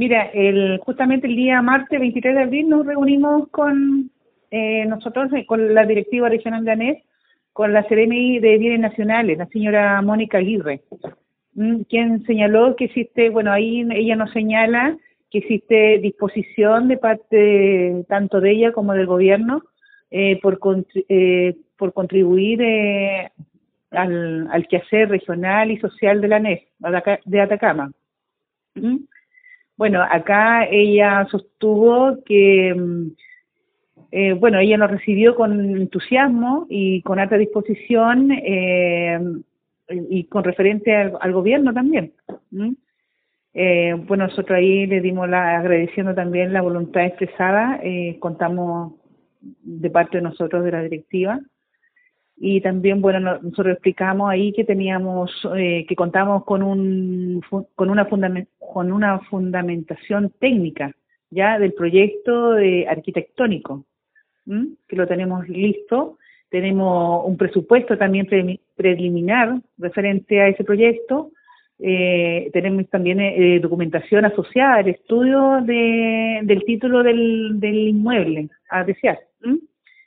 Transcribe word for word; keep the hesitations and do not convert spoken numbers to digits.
Mira, el, justamente el día martes veintitrés de abril nos reunimos con eh, nosotros, eh, con la directiva regional de ANES, con la Seremi de Bienes Nacionales, la señora Mónica Aguirre, mm, quien señaló que existe, bueno, ahí ella nos señala que existe disposición de parte tanto de ella como del gobierno eh, por, contri- eh, por contribuir eh, al, al quehacer regional y social de la ANES, de Atacama. ¿Mm? Bueno, acá ella sostuvo que, mm, eh, bueno, ella nos recibió con entusiasmo y con alta disposición eh, y con referente al, al gobierno también. ¿Mm? Eh, bueno, nosotros ahí le dimos la, agradeciendo también la voluntad expresada, eh, contamos de parte de nosotros de la directiva. Y también, bueno, no- nosotros explicamos ahí que teníamos, eh, que contamos con un fu- con una fundamen- con una fundamentación técnica ya del proyecto de arquitectónico, ¿m? Que lo tenemos listo. Tenemos un presupuesto también pre- preliminar referente a ese proyecto. Eh, tenemos también eh, documentación asociada al estudio de, del título del, del inmueble a desear.